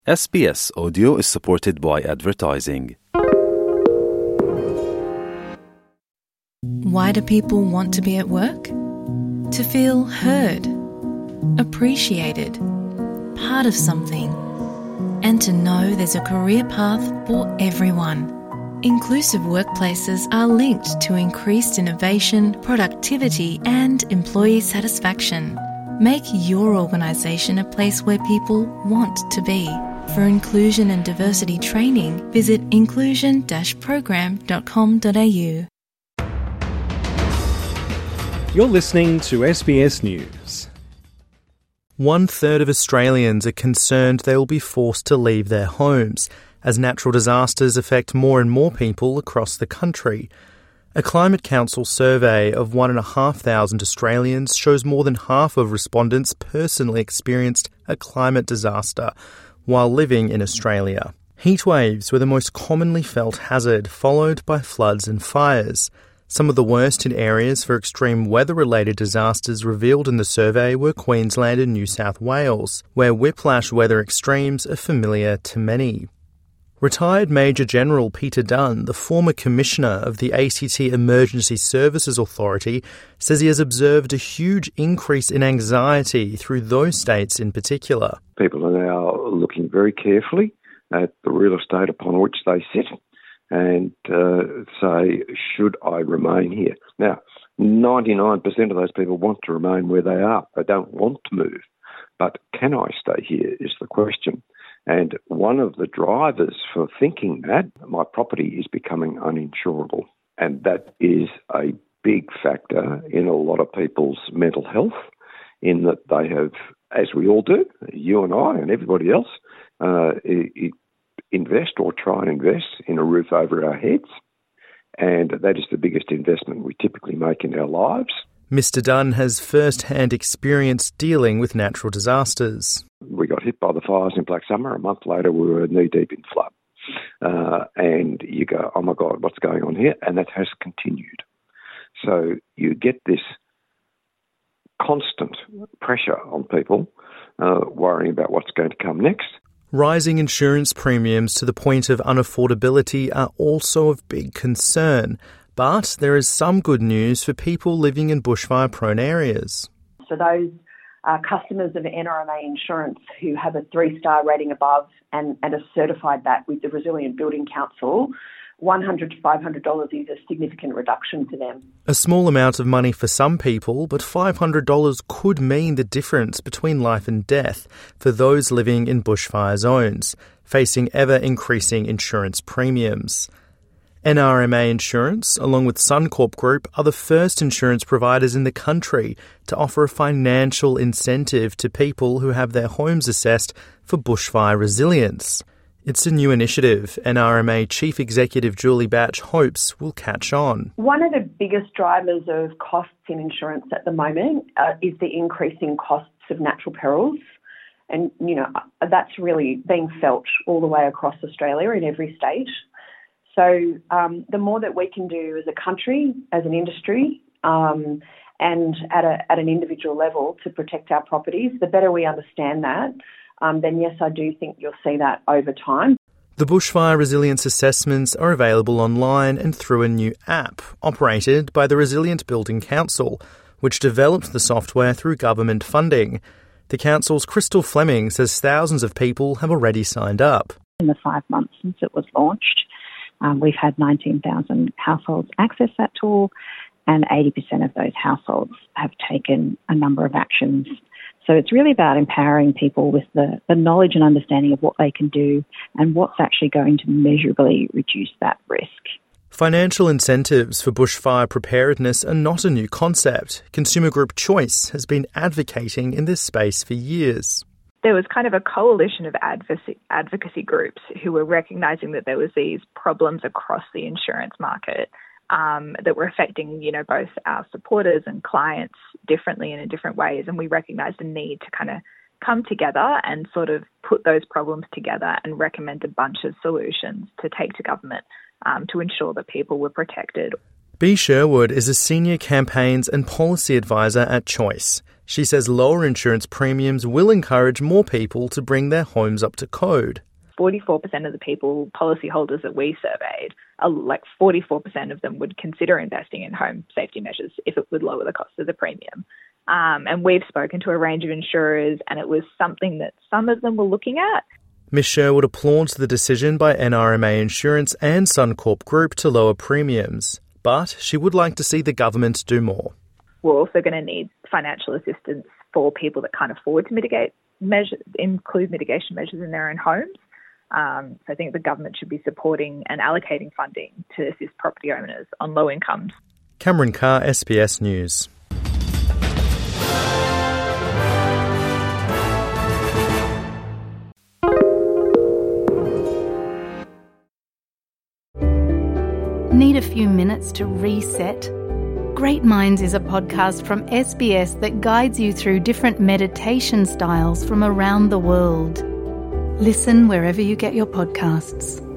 SBS Audio is supported by advertising. Why do people want to be at work? To feel heard, appreciated, part of something, and to know there's a career path for everyone. Inclusive workplaces are linked to increased innovation, productivity, and employee satisfaction. Make your organisation a place where people want to be. For inclusion and diversity training, visit inclusion-program.com.au. You're listening to SBS News. 1/3 of Australians are concerned they will be forced to leave their homes as natural disasters affect more and more people across the country. A Climate Council survey of 1,500 Australians shows more than half of respondents personally experienced a climate disaster while living in Australia. Heatwaves were the most commonly felt hazard, followed by floods and fires. Some of the worst in areas for extreme weather-related disasters revealed in the survey were Queensland and New South Wales, where whiplash weather extremes are familiar to many. Retired Major General Peter Dunn, the former Commissioner of the ACT Emergency Services Authority, says he has observed a huge increase in anxiety through those states in particular. People are now looking very carefully at the real estate upon which they sit and say, should I remain here? Now, 99% of those people want to remain where they are. They don't want to move. But can I stay here is the question. And one of the drivers for thinking that my property is becoming uninsurable. And that is a big factor in a lot of people's mental health, in that they have, as we all do, you and I and everybody else, invest or try and invest in a roof over our heads. And that is the biggest investment we typically make in our lives. Mr Dunn has first-hand experience dealing with natural disasters. We got hit by the fires in Black Summer. A month later, we were knee-deep in flood. And you go, oh my God, what's going on here? And that has continued. So you get this constant pressure on people worrying about what's going to come next. Rising insurance premiums to the point of unaffordability are also of big concern. But there is some good news for people living in bushfire-prone areas. So those customers of NRMA Insurance who have a 3-star rating above and are certified that with the Resilient Building Council, $100 to $500 is a significant reduction for them. A small amount of money for some people, but $500 could mean the difference between life and death for those living in bushfire zones, facing ever-increasing insurance premiums. NRMA Insurance, along with Suncorp Group, are the first insurance providers in the country to offer a financial incentive to people who have their homes assessed for bushfire resilience. It's a new initiative NRMA Chief Executive Julie Batch hopes will catch on. One of the biggest drivers of costs in insurance at the moment is the increasing costs of natural perils. And, that's really being felt all the way across Australia in every state. So the more that we can do as a country, as an industry, and at an individual level to protect our properties, the better we understand that, then yes, I do think you'll see that over time. The bushfire resilience assessments are available online and through a new app operated by the Resilient Building Council, which developed the software through government funding. The council's Crystal Fleming says thousands of people have already signed up. In the 5 months since it was launched, we've had 19,000 households access that tool, and 80% of those households have taken a number of actions. So it's really about empowering people with the knowledge and understanding of what they can do and what's actually going to measurably reduce that risk. Financial incentives for bushfire preparedness are not a new concept. Consumer group Choice has been advocating in this space for years. There was kind of a coalition of advocacy groups who were recognising that there was these problems across the insurance market that were affecting, both our supporters and clients differently and in different ways. And we recognised the need to kind of come together and sort of put those problems together and recommend a bunch of solutions to take to government to ensure that people were protected. Bea Sherwood is a senior campaigns and policy advisor at Choice. She says lower insurance premiums will encourage more people to bring their homes up to code. 44% of the policyholders that we surveyed, 44% of them would consider investing in home safety measures if it would lower the cost of the premium. And we've spoken to a range of insurers, and it was something that some of them were looking at. Ms Sherwood applauds the decision by NRMA Insurance and Suncorp Group to lower premiums, but she would like to see the government do more. We're also going to need financial assistance for people that can't afford to include mitigation measures in their own homes. So I think the government should be supporting and allocating funding to assist property owners on low incomes. Cameron Carr, SBS News. Need a few minutes to reset? Great Minds is a podcast from SBS that guides you through different meditation styles from around the world. Listen wherever you get your podcasts.